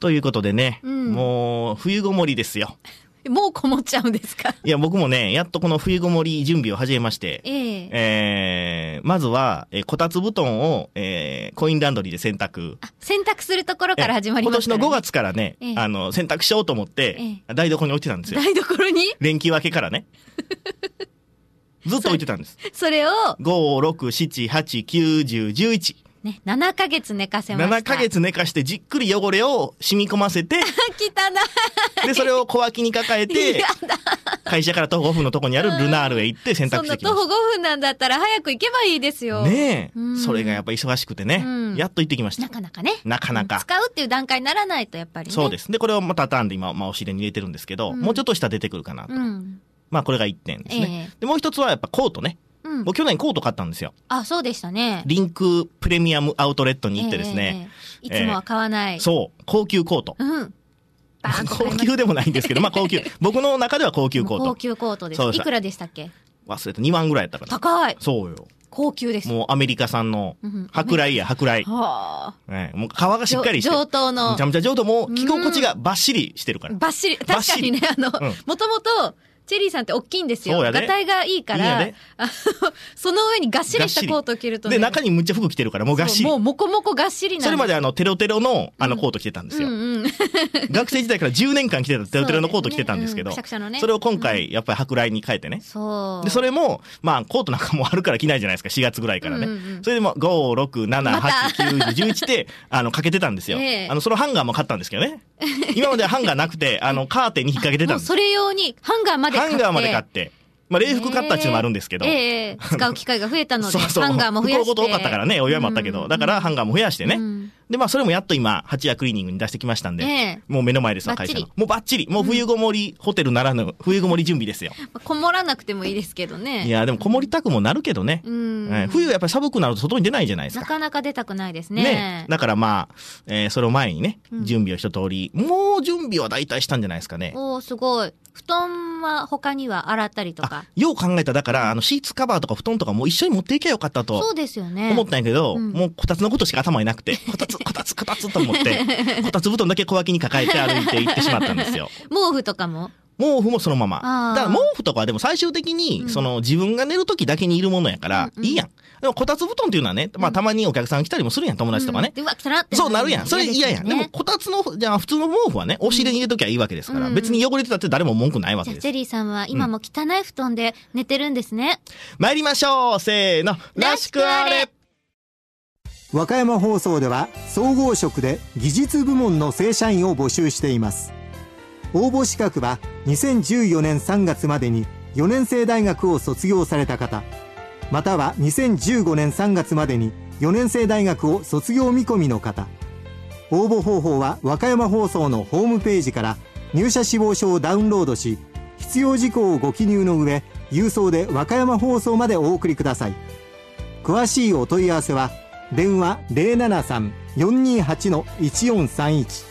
ということでね、 うん、 もう冬ごもりですよ。 もうこもっちゃうんですか？ いや、僕もね、やっとこの冬ごもり準備を始めまして、まずは、こたつ布団を、コインランドリーで洗濯。 洗濯するところから始まりますからね。 今年の5月からね、洗濯しようと思って、台所に置いてたんですよ。 台所に連休明けからね。ずっと置いてたんです。 それを、 5、6、7、8、9、10、11。 ね、7ヶ月寝かせました。 7ヶ月寝かしてじっくり汚れを染み込ませて、 汚い。 で、それを小脇に抱えて、会社から徒歩5分のとこにあるルナールへ行って洗濯してきました。 そんな徒歩5分なんだったら早く行けばいいですよ。 ねえ。それがやっぱ忙しくてね、やっと行ってきました。 なかなかね。 なかなか。 使うっていう段階にならないとやっぱりね。 そうです。で、これをまたターンで今、お尻に入れてるんですけど、もうちょっとしたら出てくるかなと。まあこれが1点ですね。で、もう一つはやっぱコートね。僕去年コート買ったんですよ。 あ、そうでしたね。 リンクプレミアムアウトレットに行ってですね。 いつもは買わない。 そう。高級コート。高級でもないんですけど、まあ高級。僕の中では高級コート。 高級コートです。いくらでしたっけ？ 忘れた。2万ぐらいやったかな。 高い。 そうよ。 高級です。 もうアメリカ産の舶来や舶来。はあ。もう皮がしっかりして。 上等の。 めちゃめちゃ上等。もう着心地がバッシリしてるから。 バッシリ。確かにね、もともと、チェリーさんって大きいんですよ。がたいがいいから、その上にがっしりしたコートを着るとね。 で、中にむっちゃ服着てるから、もうがっしり。 もうもこもこがっしりなんです。 それまでテロテロのコート着てたんですよ。学生時代から10年間着てたテロテロのコート着てたんですけど、それを今回やっぱり舶来に変えてね。で、それも、まあコートなんかもあるから着ないじゃないですか、4月ぐらいからね。それでも5、6、7、8、9、11ってかけてたんですよ。そのハンガーも買ったんですけどね。今まではハンガーなくて、カーテンに引っ掛けてたんです。 それ用にハンガーまで買って。 まあ、礼服買ったっていうのもあるんですけど。 使う機会が増えたので、ハンガーも増やして。 使うこと多かったからね、お祝いもあったけど。だからハンガーも増やしてね。で、まあ、それもやっと今、8夜クリーニングに出してきましたんで、もう目の前ですわ、会社の。もうバッチリ。もう冬ごもりホテルならぬ、冬ごもり準備ですよ。 こもらなくてもいいですけどね。 いや、でもこもりたくもなるけどね。冬やっぱり寒くなると外に出ないじゃないですか。 なかなか出たくないですね。 だからまあ、それを前にね、準備を一通り、もう準備は大体したんじゃないですかね。 おー、すごい。布団は他には洗ったりとか。 よう考えただから、シーツカバーとか布団とかもう一緒に持っていけばよかったと。 そうですよね。 思ったんやけど、もうこたつのことしか頭になくて、こたつと思って、こたつ布団だけ小脇に抱えて歩いて行ってしまったんですよ。 毛布とかも？ 毛布もそのまま。だから毛布とかはでも最終的に、自分が寝るときだけにいるものやから、いいやん。でもこたつ布団っていうのはね、まあたまにお客さん来たりもするやん、友達とかね。そうなるやん。それ嫌やん。でもこたつの、じゃあ普通の毛布はね、押し入れに入れときゃいいわけですから、別に汚れてたって誰も文句ないわけです。 ジェリーさんは今も汚い布団で寝てるんですね。 参りましょう。せーの。らしくあれ。 和歌山放送では総合職で技術部門の正社員を募集しています。応募資格は2014年3月までに4年生大学を卒業された方、または2015年3月までに4年生大学を卒業見込みの方。応募方法は和歌山放送のホームページから入社志望書をダウンロードし、必要事項をご記入の上、郵送で和歌山放送までお送りください。詳しいお問い合わせは電話 073-428-1431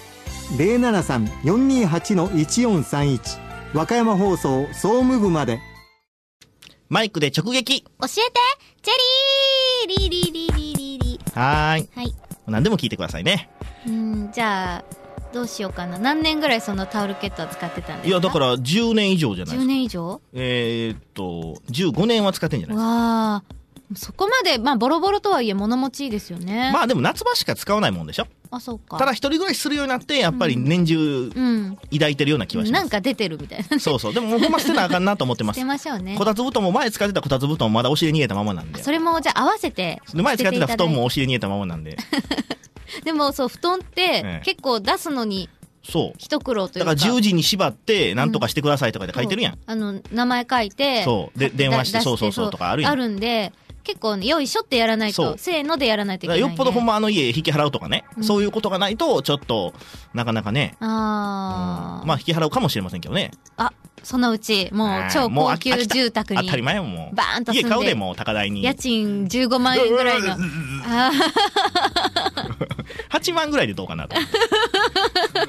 073-428-1431 和歌山放送総務部まで。 マイクで直撃。 教えてチェリーリーリーリーリーリーリー。 はい。何でも聞いてくださいね。 じゃあどうしようかな。何年ぐらいそのタオルケットは使ってたんですか？ いやだから10年以上じゃないですか。 10年以上 ？15年は使ってんじゃないですか。 わー、そこまで、まあ、ボロボロとはいえ物持ちいいですよね。 まあでも夏場しか使わないもんでしょ。 あ、そうか。 ただ一人暮らしするようになってやっぱり年中抱いてるような気はします。 なんか出てるみたいな。 そうそう。でもほんま捨てなあかんなと思ってます。 捨てましょうね。 こたつ布団も前使ってたこたつ布団もまだお尻に逃げたままなんで。 それもじゃあ合わせて。 前使ってた布団もお尻に逃げたままなんで。 でもそう、布団って結構出すのにそう一苦労というか。 だから10時に縛って何とかしてくださいとかで書いてるやん。 名前書いて。 そう。で、電話してそうそうそうとかあるやん。 あるんで、結構ね、よいしょってやらないと、せーのでやらないといけない、ね。 よっぽどほんま家引き払うとかね、そういうことがないと、ちょっと、なかなかね。 まあ引き払うかもしれませんけどね。 そのうち、もう超高級住宅に。 当たり前よ、もう。 バーンと住んで。 家買うでも高台に。 家賃15万円ぐらいの。 8万ぐらいでどうかなと。 なんか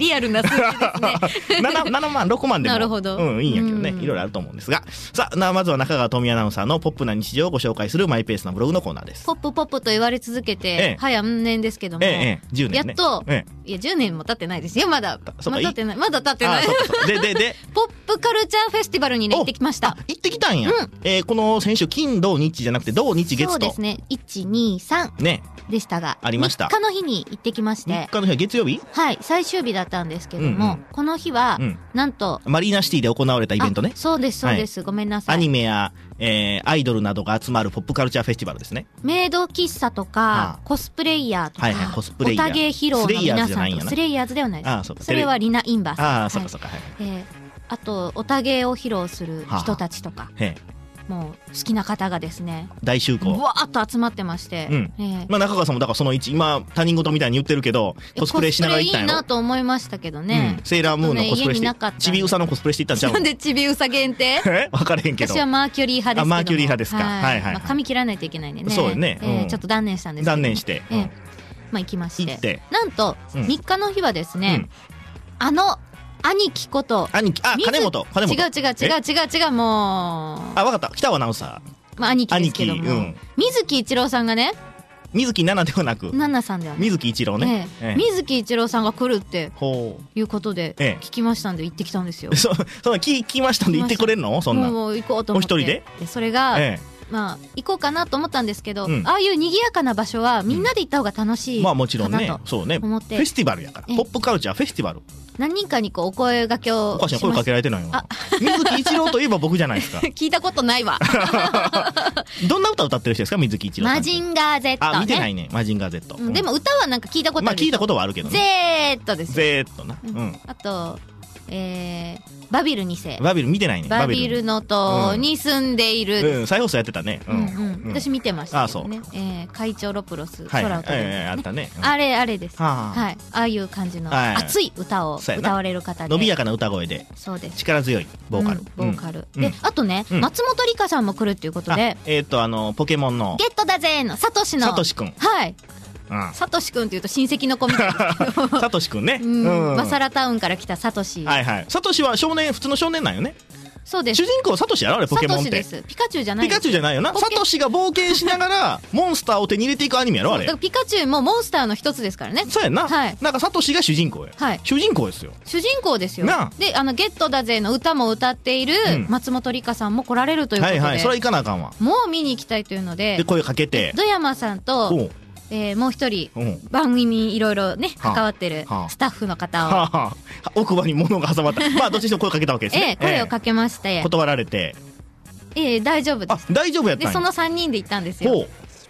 リアルな数字ですね。 7万6万でもなるほど、 いいんやけどね、いろいろあると思うんですが、さあまずは中川富アナウンサーのポップな日常をご紹介するマイペースなブログのコーナーです。 ポップポップと言われ続けて、早年ですけども、 10年ね、 やっと、いや10年も経ってないですよ、まだ経ってない、まだ経ってない。 でポップカルチャーフェスティバルにね、行ってきました。 行ってきたんや。この先週金土日じゃなくて土日月と、 そうですね、123ねでしたが、 ありました。 3日の日に行ってきまして、 3日の日は月曜日、 はい、最終日だったんですけども、この日はなんとマリーナシティで行われたイベントね。 そうですそうです、ごめんなさい。 アニメやアイドルなどが集まるポップカルチャーフェスティバルですね。 メイド喫茶とかコスプレイヤーとか、オタゲー披露の皆さんと、スレイヤーズではないです。それはリナ・インバーさん。あとオタゲーを披露する人たちとか、もう好きな方がですね、 大集合わーっと集まってまして、 中川さんもだからその今他人事みたいに言ってるけど、コスプレしながら行ったんやろ。 コスプレいいなと思いましたけどね、 セーラームーンのコスプレして、ちびうさのコスプレしていったんちゃうの。 なんでちびうさ限定分かれへんけど、 私はマーキュリー派ですけども。 マーキュリー派ですか。はいはい。 髪切らないといけないんでね。 そうよね。 ちょっと断念したんですけど、 断念して行きまして、なんと3日の日はですね、兄貴こと金本違うもう分かった、北尾アナウンサー、兄貴ですけども、水木一郎さんがね、 水木奈々ではなく奈々さんではね、 水木一郎ね、 水木一郎さんが来るっていうことで聞きましたんで行ってきたんですよ。 そんな聞きましたんで行ってくれるの？そんなもう行こうと思って、 お一人でそれがまあ行こうかなと思ったんですけど、ああいう賑やかな場所はみんなで行った方が楽しいかなと思って、 まあもちろんね、そうね、フェスティバルやから、ポップカルチャーフェスティバル、 何人かにこうお声掛けをします。 おかしな声かけられてないよ。水木一郎といえば僕じゃないですか。 聞いたことないわ。 どんな歌歌ってる人ですか、水木一郎さん。 マジンガー Z ね。 見てないね、マジンガー Z。 でも歌はなんか聞いたことある。 聞いたことはあるけどね。 Z です。 Z な。 あとバビル2世。 バビル見てないね。 バビルの塔に住んでいる。 再放送やってたね。 私見てましたけどね。会長ロプロス、空を飛ぶ。 あったね。 あれです。はい。ああいう感じの熱い歌を歌われる方で。 伸びやかな歌声で。 そうです。 力強いボーカル。 ボーカル。で、あとね、松本梨香さんも来るっていうことで。 ポケモンの。 ゲットだぜのサトシの。 サトシくん。 はい。サトシくんっていうと親戚の子みたいですけど。 サトシくんね。 マサラタウンから来たサトシ。 はいはい。サトシは普通の少年なんよね。 そうです。 主人公サトシやろ、あれポケモンって。 ピカチュウじゃない。 ピカチュウじゃないよな。サトシが冒険しながらモンスターを手に入れていくアニメやろ、あれ。 ピカチュウもモンスターの一つですからね。 そうやな。なんかサトシが主人公や。主人公ですよ。 主人公ですよ。で、ゲットだぜの歌も歌っている松本梨香さんも来られるということで。 それは行かなあかんわ。 もう見に行きたいというので。 で、声かけて。 ドヤマさんと。もう一人番組にいろいろね関わってるスタッフの方を奥歯に物が挟まった。まあどっちにしても声かけたわけですね。 声をかけまして断られて、 大丈夫です。 大丈夫やったんや。 でその3人で行ったんですよ。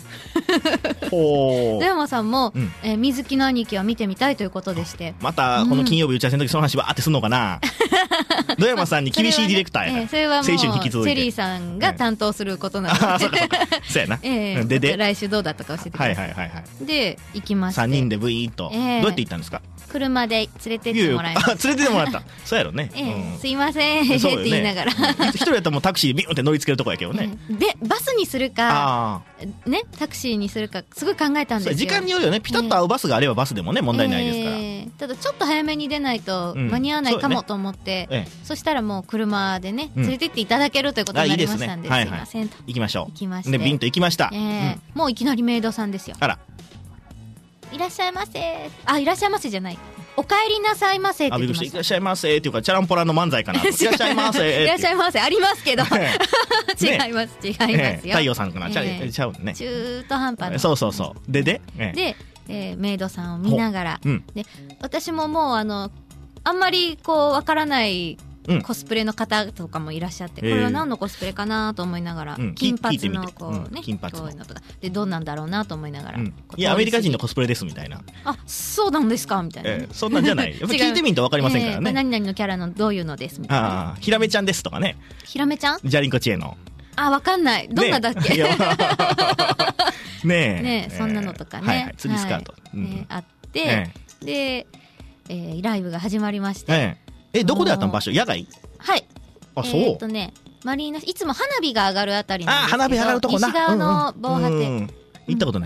ドヤマさんも水木の兄貴を見てみたいということでして、 またこの金曜日打ち合わせの時その話バーってすんのかな。ドヤマさんに厳しいディレクターや。 それはもうチェリーさんが担当することなので、 そうやな。 で来週どうだったか教えてください。で行きまして、 3人でブイーッとどうやって行ったんですか。 車で連れてってもらいました。 連れてってもらった。そうやろね。 すいませんって言いながら。 一人やったらもうタクシーでビュンって乗りつけるとこやけどね。 でバスにするかね、タクシーにするかすごい考えたんですよ。 時間によるよね。ピタッと合うバスがあればバスでもね問題ないですから。 ただちょっと早めに出ないと間に合わないかもと思って、そしたらもう車でね連れてっていただけるということになりましたんで、すいませんと。 行きましょう。 行きまして。 でビンと行きました。 もういきなりメイドさんですよ。 あら。 いらっしゃいませ。いらっしゃいませじゃない。お帰りなさいませって言ってました。 いらっしゃいませっていうかチャランポランの漫才かな。いらっしゃいませ。 いらっしゃいませありますけど。違いますよ。 太陽さんかな。ちゃうね。 中途半端な。 そう。でメイドさんを見ながら、で私ももうあんまりこうわからないコスプレの方とかもいらっしゃって、これは何のコスプレかなと思いながら、金髪のこうね、金髪のとかでどうなんだろうなと思いながら、いやアメリカ人のコスプレですみたいな。 そうなんですかみたいな。 そんなんじゃない。やっぱ聞いてみんと分かりませんからね。 何々のキャラのどういうのですみたいな。 ひらめちゃんですとかね。 ひらめちゃん？ ジャリンコ知恵の。 わかんない。どんなだっけ？ ねえそんなのとかね。 釣りスカートあって、でライブが始まりまして。 どこでやったの場所？野外？ はい。 そう。 マリーナいつも花火が上がるあたりなんですけど、 花火上がるとこな。 西側の防波堤。 行ったことない。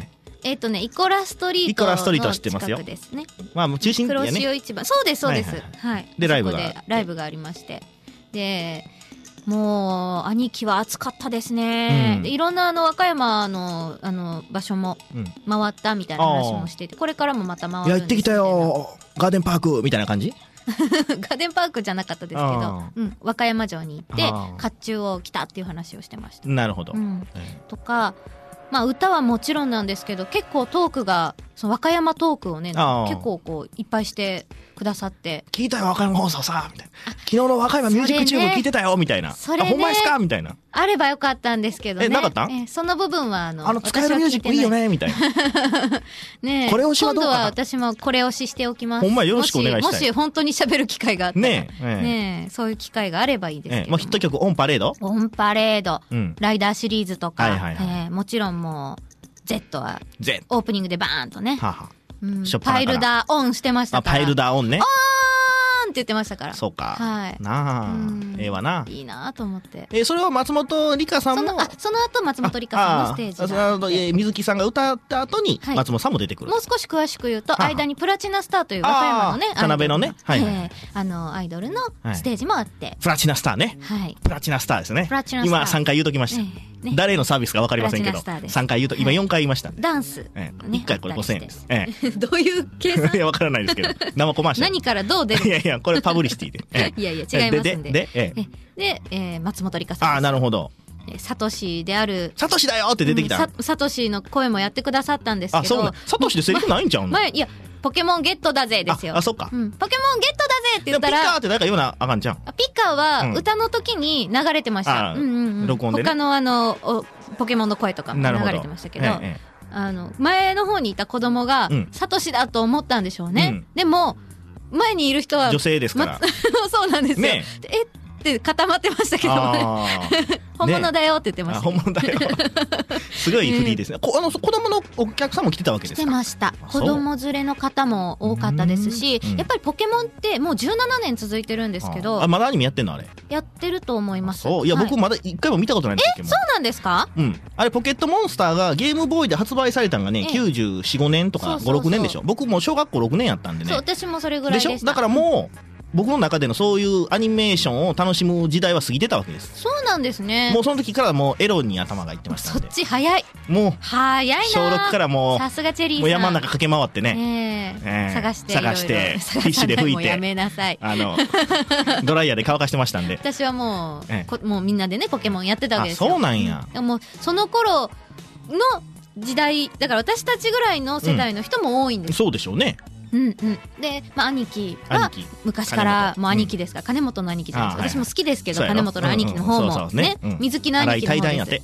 イコラストリートの近くですね。 まあ中心地やね。 黒潮市場。そうですそうです。はい。 でライブがありまして、でもう兄貴は暑かったですね。でいろんな和歌山の場所も回ったみたいな話もしていて、これからもまた回るんです。 やってきたよガーデンパークみたいな感じ。 ガーデンパークじゃなかったですけど、和歌山城に行って甲冑を着たっていう話をしてました。 なるほど。 とか、まあ歌はもちろんなんですけど、結構トークがその和歌山トークをね結構こういっぱいしてくださって、 聞いたよ和歌山放送さみたいな、昨日の和歌山ミュージックチューブ聞いてたよみたいな、 それね、 ほんまですかみたいな、 あればよかったんですけどね。 なかった？ その部分は使えるミュージックいいよねみたいなね、 これ推しはどうかな。 今度は私もこれ推ししておきます。 ほんまよろしくお願いしたい。 もし本当に喋る機会があったらね、そういう機会があればいいですけど、 もうヒット曲オンパレード、 ライダーシリーズとか、もちろんもうZ はオープニングでバーンとね、パイルダーオンしてましたから。 パイルダーオンね、 って言ってましたから。 そうか、 はいなあ、ええわな、 いいなと思って。 それは松本梨香さんもその後松本梨香さんのステージがあって、 水木さんが歌った後に松本さんも出てくる。 もう少し詳しく言うと、間にプラチナスターという和歌山のね、 田辺のね、 アイドルのステージもあって、 プラチナスターね、プラチナスターですね。今3回言うときました。誰のサービスか分かりませんけど、3回言うと、今4回言いました。 ダンス 1回これ5000円です。 どういう計算？ いや分からないですけど、生コマーシャル何からどう出る？ いやいや、これパブリシティでいやいや違いますんで、松本梨香さん、 なるほど、 サトシであるサトシだよって出てきた。 サトシの声もやってくださったんですけど、 そうな、サトシでセリフないんちゃうの？ いや、ポケモンゲットだぜですよ。 そっか、 ポケモンゲットだぜって言ったら、 ピカーって誰か言うなあかんじゃん。 ピカは歌の時に流れてました。 録音でね、 他のポケモンの声とかも流れてましたけど、前の方にいた子供がサトシだと思ったんでしょうね。でも前にいる人は女性ですからそうなんですよ。って固まってましたけどね。本物だよって言ってました。 本物だよ。すごいフリーですね。子供のお客さんも来てたわけですか？ 来てました。子供連れの方も多かったですし、やっぱりポケモンってもう17年続いてるんですけど。 まだアニメやってんの？あれやってると思います。 そう、いや僕まだ一回も見たことないんですけど。 そうなんですか？ あれポケットモンスターがゲームボーイで発売されたのがね、94、5年とか5、6年でしょ。僕も小学校6年やったんでね。 そう、私もそれぐらいでした。 でしょ。だからもう僕の中でのそういうアニメーションを楽しむ時代は過ぎてたわけです。 そうなんですね。 もうその時からもうエロに頭がいってましたんで。 そっち早い。 もう早いな。 小6からもうさすがチェリーさん。 もう山の中駆け回ってね、 探してティッシュで拭いて、 やめなさい。 ドライヤーで乾かしてましたんで。 私はもうみんなでねポケモンやってたわけですよ。 そうなんや。 もうその頃の時代だから私たちぐらいの世代の人も多いんです。 そうでしょうね。 で、兄貴は昔からもう兄貴ですから、金本の兄貴じゃないです。私も好きですけど、金本の兄貴の方もね、水木の兄貴の方です。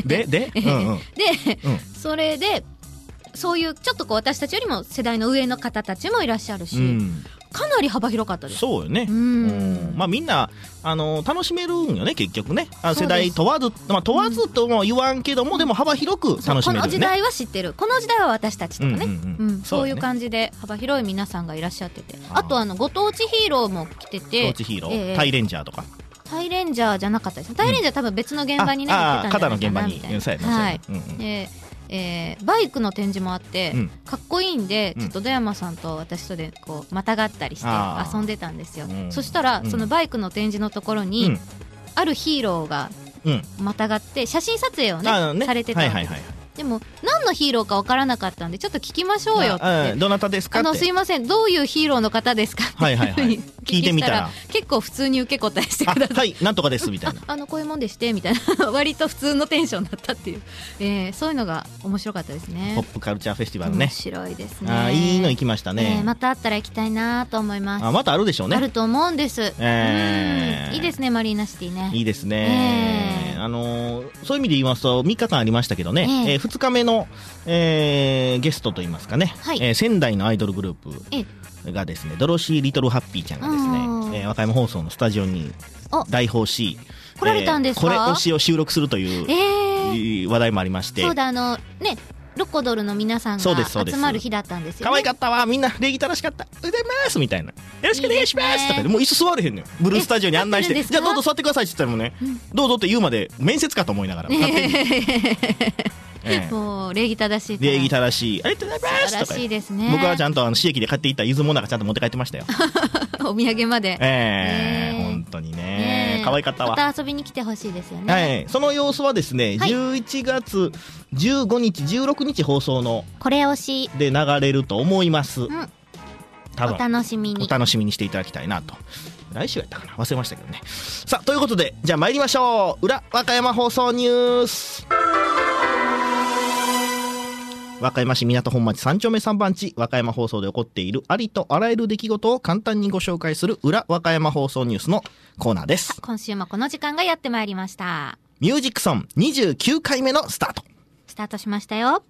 で、それでそういうちょっとこう私たちよりも世代の上の方たちもいらっしゃるし、かなり幅広かったです。 そうよね。まあみんな楽しめるんよね結局ね。世代問わず、問わずとも言わんけども、でも幅広く楽しめるよね。 この時代は知ってる、この時代は私たちとかね、そういう感じで幅広い皆さんがいらっしゃってて、あとご当地ヒーローも来てて、 ご当地ヒーロー、タイレンジャーとか。 タイレンジャーじゃなかったですね。タイレンジャー多分別の現場にね行ってたんじゃないかなみたいな。はい。バイクの展示もあって、かっこいいんでちょっと戸山さんと私とでこうまたがったりして遊んでたんですよ。そしたらそのバイクの展示のところにあるヒーローがまたがって写真撮影をねされてたんです。でも何のヒーローか分からなかったんでちょっと聞きましょうよって。 どなたですかって。 すいません、どういうヒーローの方ですかって聞いてみたら結構普通に受け答えしてください。 はいなんとかですみたいなこういうもんでしてみたいな割と普通のテンションだったっていう、そういうのが面白かったですね。 ポップカルチャーフェスティバルね。 面白いですね。 いいの行きましたね。 またあったら行きたいなと思います。 またあるでしょうね。 あると思うんです。いいですねマリーナシティね。 いいですね。そういう意味で言いますと3日間ありましたけどね、2日目のゲストといいますかね、仙台のアイドルグループがですね、ドロシー・リトル・ハッピーちゃんがですね、和歌山放送のスタジオに大放し、 来られたんですか？ これ推しを収録するという話題もありまして、 そうだねロコドルの皆さんが集まる日だったんですよね。 可愛かったわ、みんな礼儀正しかった、おはようございますみたいな、よろしくお願いしますとかで、もう椅子座れへんのよ。ブルースタジオに案内して、じゃあどうぞ座ってくださいって言ったらもうね、どうぞって言うまで面接かと思いながらもう礼儀正しい。 礼儀正しい。ありがとうございます。 素晴らしいですね。 僕はちゃんと市駅で買っていったゆずもなかちゃんと持って帰ってましたよ。 お土産まで。 本当にね。可愛かったわ。 また遊びに来てほしいですよね。 はい。その様子はですね、11月15日、16日放送のこれ推しで流れると思います。多分お楽しみに。 お楽しみにしていただきたいなと。来週やったかな、忘れましたけどね。さあ、ということで、じゃあ参りましょう。裏和歌山放送ニュース。和歌山市港本町3丁目3番地、和歌山放送で起こっているありとあらゆる出来事を簡単にご紹介する裏和歌山放送ニュースのコーナーです。 今週もこの時間がやってまいりました。 ミュージックソン29回目のスタート。 スタートしましたよ。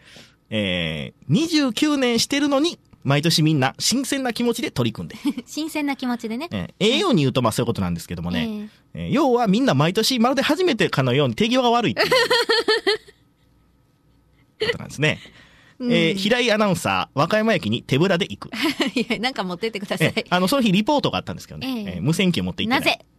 29年してるのに、毎年みんな新鮮な気持ちで取り組んで新鮮な気持ちでね、 ように言うとまあそういうことなんですけどもね、要はみんな毎年まるで初めてかのように手際が悪いっていうことなんですね。平井アナウンサー和歌山駅に手ぶらで行く。 いや、なんか持ってってください。 その日リポートがあったんですけどね、無線機を持って行ってない。 なぜ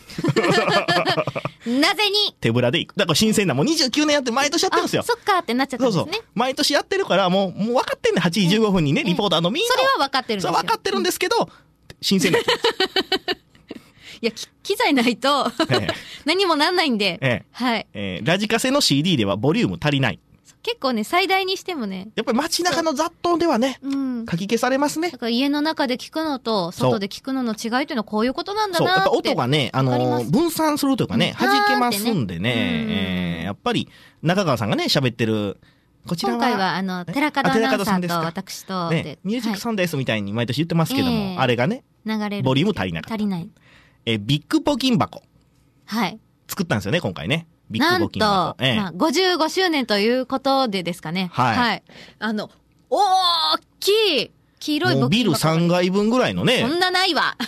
なぜに手ぶらで行く。だから新鮮な、もう29年やって毎年やってるんですよ。 そっかってなっちゃったんですね。そう毎年やってるからもう分かってんねん。8時15分にね、リポーターのみんな。 それは分かってるんですよ。 それは分かってるんですけど、新鮮な気持ち。 いや、機材ないと何もなんないんで、はい。 ラジカセの CD ではボリューム足りない。 結構ね、最大にしてもね。 やっぱり街中の雑踏ではね、かき消されますね。 だから家の中で聞くのと、外で聞くのの違いというのはこういうことなんだなって。 そう、やっぱ音がね、分散するというかね、弾けますんでね、やっぱり中川さんがね、喋ってる、こちらは。 今回は寺門アナウンサーと私とで、ミュージックソンですみたいに毎年言ってますけども、あれがね、 流れる。 ボリューム足りなかった。 足りない。 ビッグ募金箱。 はい。 作ったんですよね、今回ね。ビッグ募金箱。 なんと、55周年ということでですかね。はい。大きい黄色い募金箱。 もうビル3階分ぐらいのね。 そんなないわ。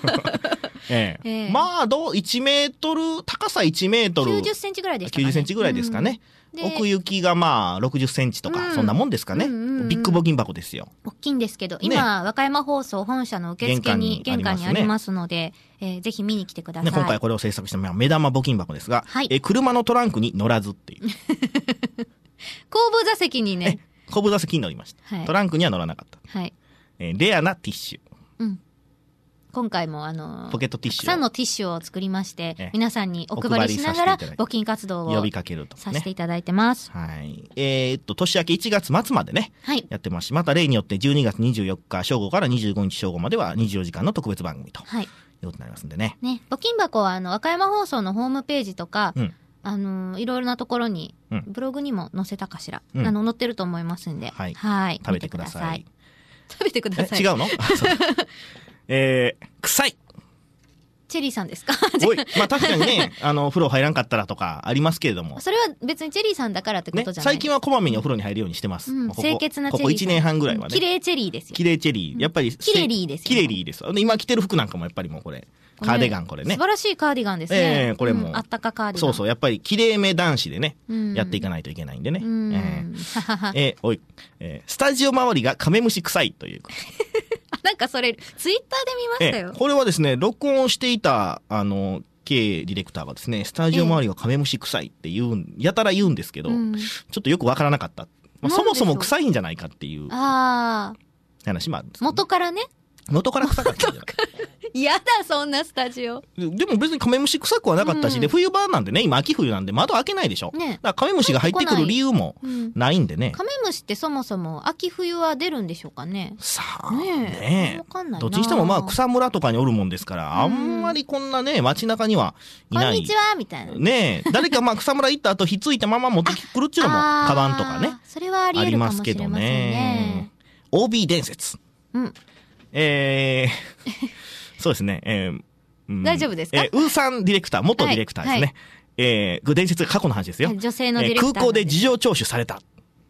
まあ、1メートル、高さ1メートル。 90センチぐらいでしたかね。 90センチぐらいですかね。奥行きがまあ60センチとか、そんなもんですかね。ビッグ募金箱ですよ。 大きいんですけど、今、和歌山放送本社の受付に、玄関にありますので、ぜひ見に来てください。 今回これを制作した目玉募金箱ですが、車のトランクに乗らずっていう。 後部座席にね。 後部座席に乗りました。トランクには乗らなかった。はい。レアなティッシュ。 今回もポケットティッシュ。 たくさんのティッシュを作りまして、皆さんにお配りしながら募金活動を呼びかけるとさせていただいてます。 はい。年明け1月末までね、やってますし、また例によって12月24日正午から25日正午までは24時間の特別番組と。いうことになりますんでね。 ね、募金箱は和歌山放送のホームページとか、いろいろなところに、ブログにも載せたかしら、載ってると思いますんで、はい。 食べてください。 食べてください。 違うの臭い。 チェリーさんですか？ おい、まあ確かにね、風呂入らんかったらとかありますけれども。 それは別にチェリーさんだからってことじゃない。 最近はこまめにお風呂に入るようにしてます。 清潔なチェリーさん。 ここ1年半ぐらいはね。 綺麗チェリーですよ。 綺麗チェリー。やっぱり。 綺麗リーですよ。 綺麗リーです。今着てる服なんかもやっぱりもうこれ。カーディガンこれね。 素晴らしいカーディガンですね。 これも。 あったかカーディガン。 そうそう。やっぱり綺麗め男子でね、やっていかないといけないんでね。おい、スタジオ周りがカメムシ臭いという。 なんかそれ、ツイッターで見ましたよ。 これはですね、録音していた、K ディレクターがですね、スタジオ周りがカメムシ臭いってやたら言うんですけど、ちょっとよくわからなかった。そもそも臭いんじゃないかっていう話もあるんです。 元からね。 元から臭かったんじゃないやだ、そんなスタジオ。 でも別にカメムシ臭くはなかったし、で、冬場なんでね、今秋冬なんで窓開けないでしょ。ね。だからカメムシが入ってくる理由もないんでね。 カメムシってそもそも秋冬は出るんでしょうかね。 さあ。ねえ。わかんないな。どっちにしてもまあ草むらとかにおるもんですから、あんまりこんなね、街中にはいない。 こんにちはみたいな。 ねえ。誰かまあ草むら行った後ひっついたまま持ってくるっていうのも、カバンとかね。 それはあり得るかもしれませんね。ありますけどね。 OB 伝説。そうですね。 大丈夫ですか？ ウーさんディレクター、元ディレクターですね。伝説、過去の話ですよ。 女性のディレクター。 空港で事情聴取された。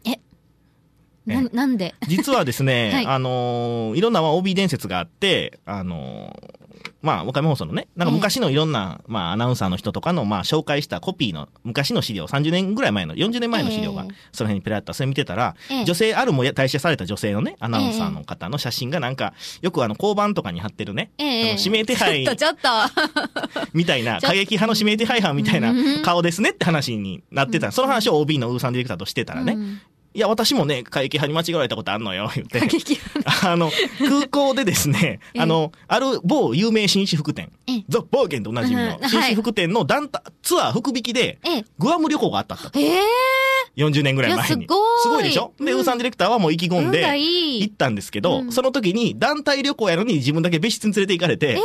なんで？ 実はですね、いろんな OB 伝説があって、 まあ、和歌山放送のね、なんか昔のいろんな、まあ、アナウンサーの人とかの、まあ、紹介したコピーの昔の資料、30年ぐらい前の、40年前の資料が、その辺にペラッとそれ見てたら、女性、あるも退社された女性のね、アナウンサーの方の写真がなんか、よく交番とかに貼ってるね、指名手配、 ちょっとみたいな、過激派の指名手配犯みたいな顔ですねって話になってた。その話を OB のウーさんディレクターとしてたらね、いや、私もね、過激派に間違われたことあんのよ、言って。空港でですね、ある某有名紳士服店、ザ・バーゲンとおなじみの紳士服店のツアー福引きで、グアム旅行があったと。40年ぐらい前に。すごいでしょ？で、ウーさんディレクターはもう意気込んで行ったんですけど、その時に団体旅行やのに自分だけ別室に連れて行かれて、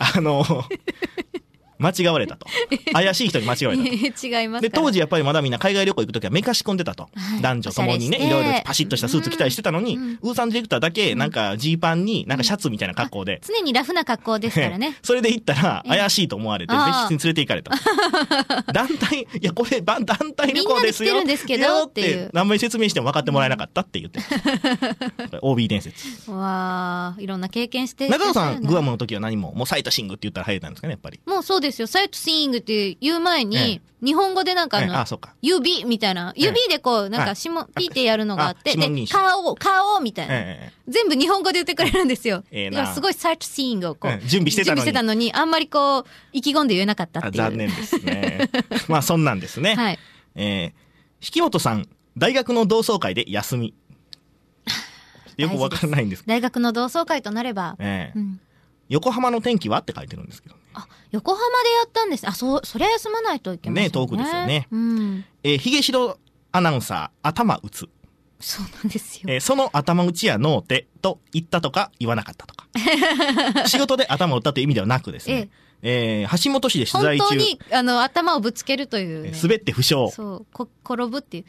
間違われたと。怪しい人に間違われたと。 違います。 で、当時やっぱりまだみんな海外旅行行くときはめかし込んでたと。男女ともにね、いろいろパシッとしたスーツ着たりしてたのに、ウーさんディレクターだけなんかジーパンになんかシャツみたいな格好で。 常にラフな格好ですからね。 それで行ったら怪しいと思われて、別室に連れて行かれた。団体、いやこれ団体旅行ですよ。 みんなで来てるんですけどっていう。 何倍説明しても分かってもらえなかったって言って。OB 伝説。 わー、いろんな経験して。 中野さん、グアムの時は何も、もうサイトシングって言ったら入れたんですかね、やっぱり。 もうそうですよ。サイトシングって言う前に、日本語でなんか指みたいな、指でこう、なんかピーってやるのがあって、で、顔みたいな。全部日本語で言ってくれるんですよ。すごいサイトシングをこう、 準備してたのに、 あんまりこう、意気込んで言えなかったっていう。 残念ですね。まあ、そんなんですね。 はい。 引本さん、大学の同窓会で休み。よくわからないんですけど。 大学の同窓会となれば。 横浜の天気はって書いてるんですけどね。 横浜でやったんです。そりゃ休まないといけない。 ね、遠くですよね。ひげしろアナウンサー、頭打つ。 そうなんですよ。 その頭打ちやのうてと言ったとか言わなかったとか。仕事で頭を打ったという意味ではなくですね。橋本市で取材中。 本当に、頭をぶつけるという、ね。 滑って負傷。 そう、転ぶっていう。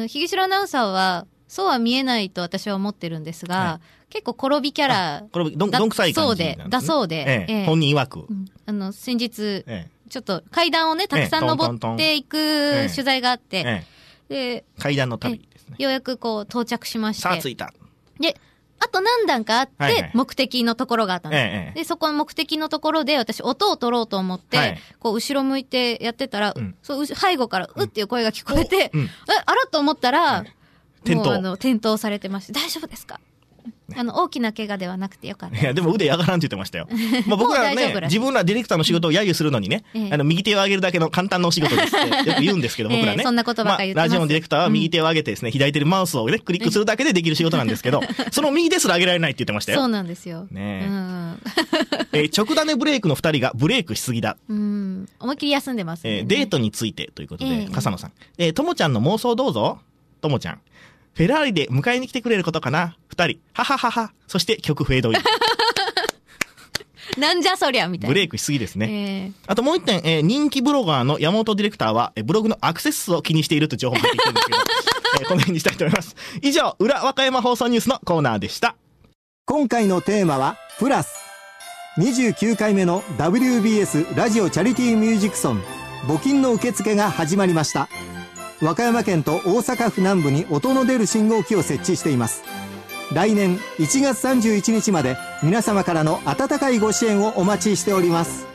ひげしろアナウンサーは、そうは見えないと私は思ってるんですが、結構転びキャラどんくさい感じなんですね。 だそうで、 本人曰く。 先日、ちょっっと階段をね、たくさん登っていく取材があって、で、 階段の旅ですね。 ようやくこう到着しまして。 さあ着いた。 で、あと何段かあって、目的のところがあったんです。で、そこの目的のところで、私、音を取ろうと思って、こう、後ろ向いてやってたら、そう、背後から、うっていう声が聞こえて、あらと思ったら、もう転倒されてまして、大丈夫ですか？大きな怪我ではなくてよかった。 いや、でも腕上がらんって言ってましたよ。まあ僕らね、自分らディレクターの仕事を揶揄するのにね、右手を上げるだけの簡単なお仕事ですってよく言うんですけど、僕らね。 そんなことばっかり言ってます。 ラジオのディレクターは右手を上げてですね、左手でマウスをね、クリックするだけでできる仕事なんですけど、その右ですら上げられないって言ってましたよ。 そうなんですよ。 ね直種ブレイクの2人がブレイクしすぎだ。 思いっきり休んでますね。 デートについてということで、笠野さん。ともちゃんの妄想どうぞ。ともちゃん。フェラーリで迎えに来てくれることかな2人。はははは。そして曲フェードイン。 なんじゃそりゃみたいな。 ブレイクしすぎですね。あともう一点、人気ブロガーの山本ディレクターは、ブログのアクセス数を気にしていると情報が入ってきてるんですけど、この辺にしたいと思います。以上、裏和歌山放送ニュースのコーナーでした。 今回のテーマは、プラス。29回目の WBS ラジオチャリティーミュージックソン、募金の受付が始まりました。和歌山県と大阪府南部に音の出る信号機を設置しています。来年1月31日まで皆様からの温かいご支援をお待ちしております。